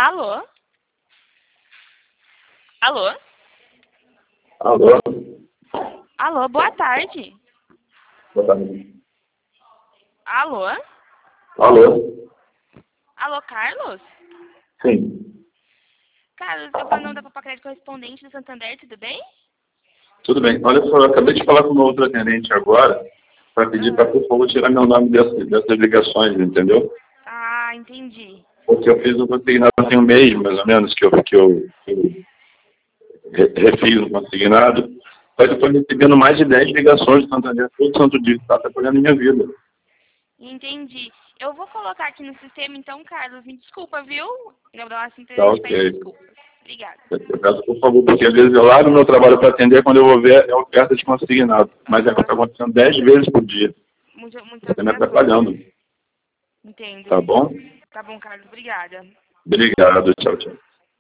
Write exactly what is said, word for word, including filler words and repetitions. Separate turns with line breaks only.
Alô? Alô?
Alô?
Alô, boa tarde.
Boa tarde.
Alô?
Alô?
Alô, Carlos?
Sim.
Carlos, eu falo o nome da Papacrédito correspondente do Santander, tudo bem?
Tudo bem. Olha só, eu acabei de falar com uma outra atendente agora para pedir para, por favor, tirar meu nome dessas, dessas ligações, entendeu?
Ah, entendi.
Porque eu fiz um consignado tem um mês, mais ou menos, que eu, que eu, que eu re- refiz um consignado. Mas eu estou recebendo mais de dez ligações do Santander todo santo dia. Está atrapalhando a minha vida.
Entendi. Eu vou colocar aqui no sistema, então, Carlos, me desculpa, viu? Eu vou dar uma
Tá
simplesmente
ok.
peço desculpas. Obrigada.
Eu peço, por favor, porque às vezes eu largo meu trabalho para atender, quando eu vou ver é oferta de consignado. Mas é que está
Aham.
acontecendo dez vezes por dia.
Muito, muitas
Está me
ligações,
atrapalhando.
né? Entendo.
Tá bom?
Tá bom, Carlos, obrigada.
Obrigado. Tchau, tchau.